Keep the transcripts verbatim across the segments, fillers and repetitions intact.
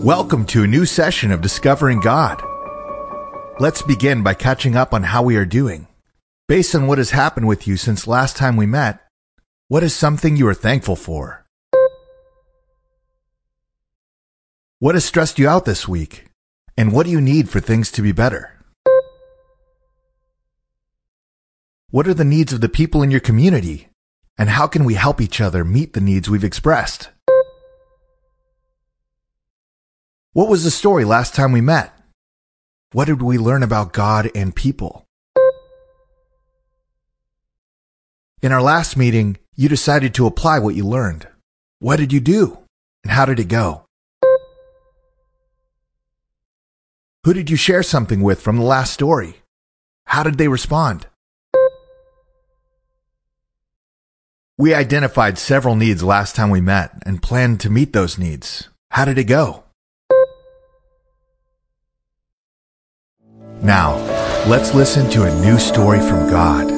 Welcome to a new session of Discovering God. Let's begin by catching up on how we are doing. Based on what has happened with you since last time we met, what is something you are thankful for? What has stressed you out this week? And what do you need for things to be better? What are the needs of the people in your community? And how can we help each other meet the needs we've expressed? What was the story last time we met? What did we learn about God and people? In our last meeting, you decided to apply what you learned. What did you do? And how did it go? Who did you share something with from the last story? How did they respond? We identified several needs last time we met and planned to meet those needs. How did it go? Now, let's listen to a new story from God.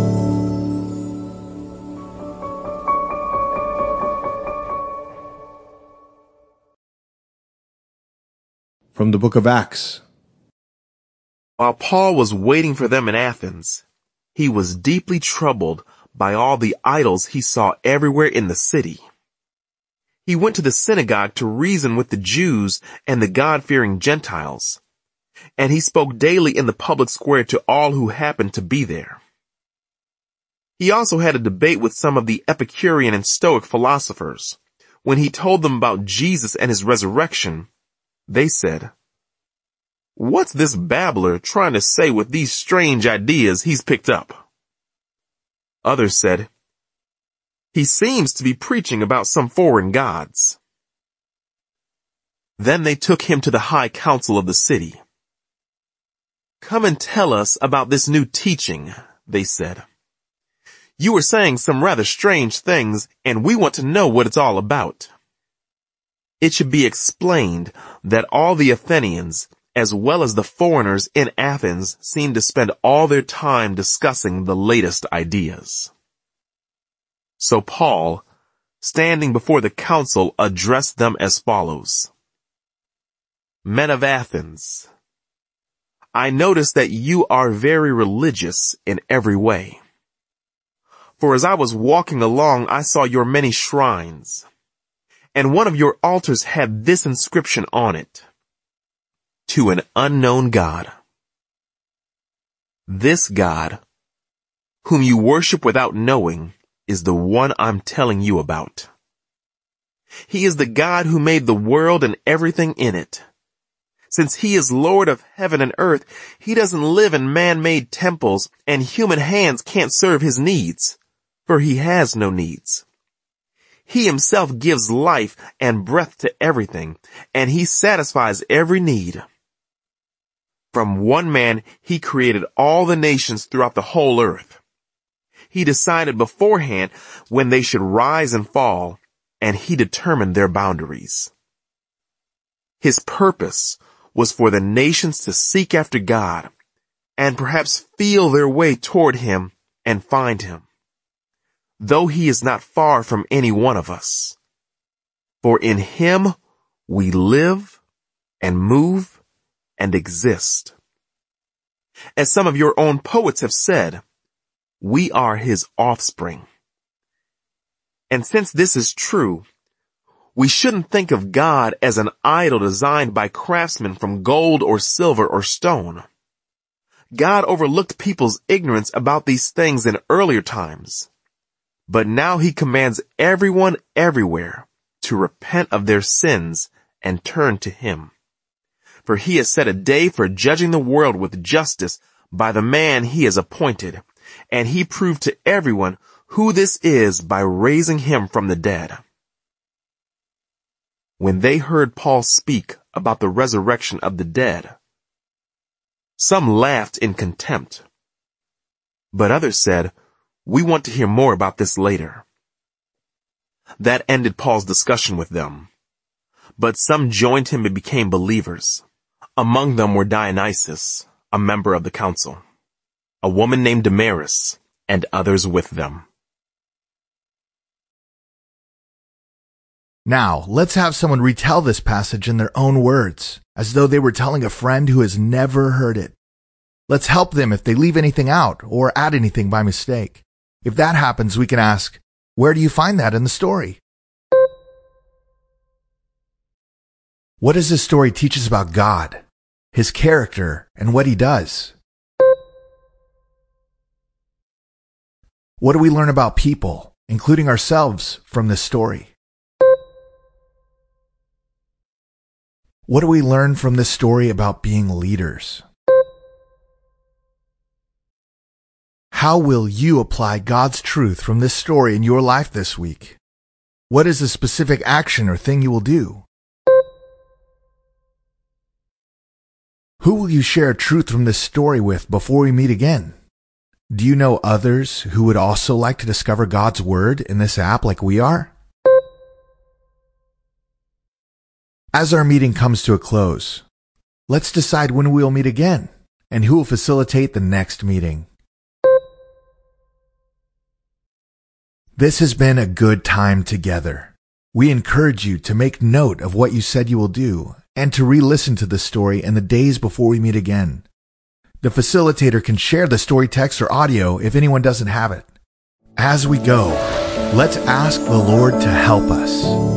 From the book of Acts. While Paul was waiting for them in Athens, he was deeply troubled by all the idols he saw everywhere in the city. He went to the synagogue to reason with the Jews and the God-fearing Gentiles, and he spoke daily in the public square to all who happened to be there. He also had a debate with some of the Epicurean and Stoic philosophers. When he told them about Jesus and his resurrection, they said, "What's this babbler trying to say with these strange ideas he's picked up?" Others said, "He seems to be preaching about some foreign gods." Then they took him to the high council of the city. "Come and tell us about this new teaching," they said. "You were saying some rather strange things, and we want to know what it's all about." It should be explained that all the Athenians, as well as the foreigners in Athens, seemed to spend all their time discussing the latest ideas. So Paul, standing before the council, addressed them as follows. "Men of Athens, I notice that you are very religious in every way. For as I was walking along, I saw your many shrines, and one of your altars had this inscription on it: To an unknown God. This God, whom you worship without knowing, is the one I'm telling you about. He is the God who made the world and everything in it. Since he is Lord of heaven and earth, he doesn't live in man-made temples, and human hands can't serve his needs, for he has no needs. He himself gives life and breath to everything, and he satisfies every need. From one man, he created all the nations throughout the whole earth. He decided beforehand when they should rise and fall, and he determined their boundaries. His purpose was for the nations to seek after God, and perhaps feel their way toward him and find him, though he is not far from any one of us. For in him we live and move and exist. As some of your own poets have said, we are his offspring. And since this is true, we shouldn't think of God as an idol designed by craftsmen from gold or silver or stone. God overlooked people's ignorance about these things in earlier times, but now he commands everyone everywhere to repent of their sins and turn to him. For he has set a day for judging the world with justice by the man he has appointed, and he proved to everyone who this is by raising him from the dead." When they heard Paul speak about the resurrection of the dead, some laughed in contempt, but others said, "We want to hear more about this later." That ended Paul's discussion with them, but some joined him and became believers. Among them were Dionysius, a member of the council, a woman named Damaris, and others with them. Now, let's have someone retell this passage in their own words, as though they were telling a friend who has never heard it. Let's help them if they leave anything out or add anything by mistake. If that happens, we can ask, where do you find that in the story? What does this story teach us about God, His character, and what He does? What do we learn about people, including ourselves, from this story? What do we learn from this story about being leaders? How will you apply God's truth from this story in your life this week? What is a specific action or thing you will do? Who will you share truth from this story with before we meet again? Do you know others who would also like to discover God's Word in this app like we are? As our meeting comes to a close, let's decide when we will meet again and who will facilitate the next meeting. This has been a good time together. We encourage you to make note of what you said you will do and to re-listen to the story in the days before we meet again. The facilitator can share the story text or audio if anyone doesn't have it. As we go, let's ask the Lord to help us.